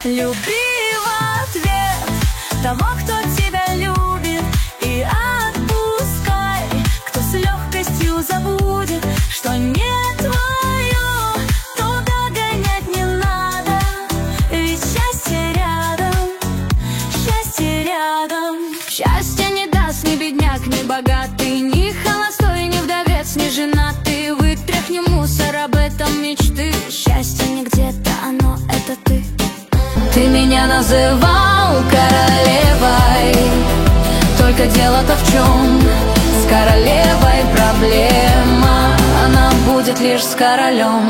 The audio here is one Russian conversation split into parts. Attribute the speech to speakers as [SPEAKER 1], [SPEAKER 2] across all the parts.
[SPEAKER 1] Люби в ответ того, кто тебя любит, и отпускай, кто с легкостью забудет, что не твое, туда гонять не надо, ведь счастье рядом, счастье рядом. Счастье не даст ни бедняк, ни богатый, ни холостой, ни вдовец, ни женатый. Вытряхни мусор, об этом мечты. Счастье не где-то, оно это ты. Ты меня называл королевой, только дело-то в чем? С королевой проблема, она будет лишь с королем.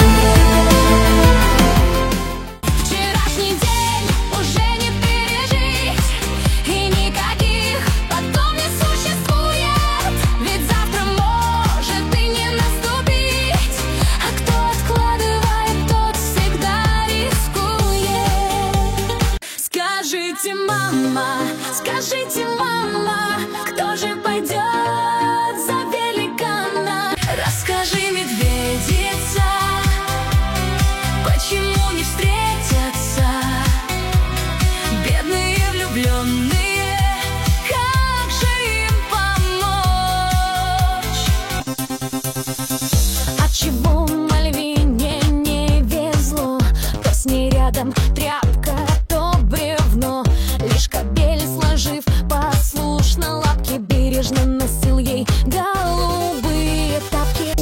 [SPEAKER 1] Вчерашний день уже не пережить, и никаких потом не существует, ведь завтра может и не наступить, а кто откладывает, тот всегда рискует. Скажите, мама, кто же пойдет за великана? Расскажи, медведица, почему не встретятся бедные влюбленные? Как же им помочь? Отчего Мальвине не везло? То с ней рядом тряпка, то бревно. Лишь кобель, сложив послушно лапки, бережно носил ей голубые тапки.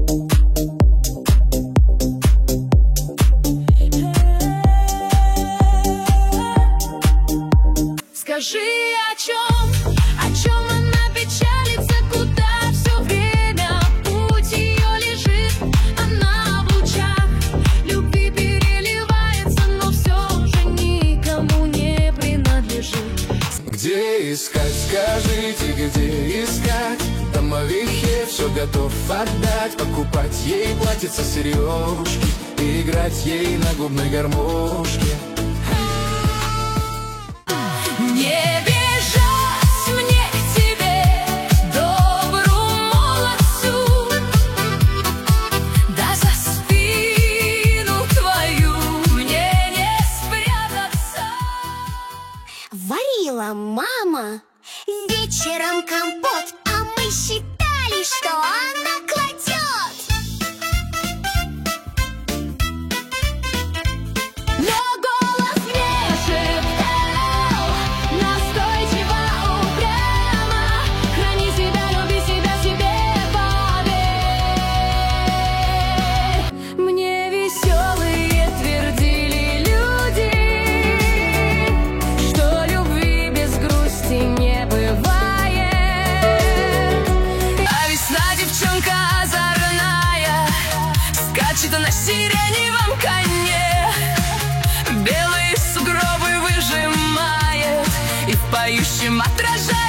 [SPEAKER 1] Скажи, о чем она печалится, куда все время путь ее лежит? Она в лучах любви переливается, но все же никому не принадлежит.
[SPEAKER 2] Где искать, скажите, где искать? Домовихе все готов отдать, покупать ей платьица, сережки, и играть ей на губной гармошке.
[SPEAKER 1] Не бежать мне к тебе, добру молодцу, да за спину твою мне не спрятаться.
[SPEAKER 3] Варила мама вечером компот, а мы считали, что она кладет.
[SPEAKER 1] Но голос мне шептал настойчиво, упрямо: храни себя, люби себя, себе поверь. Мне веселые твердили люди, что любви без грусти не бывает. А весна девчонка озорная, скачет на сиреневом коне, белые сугробы выжимает и в поющем отражает.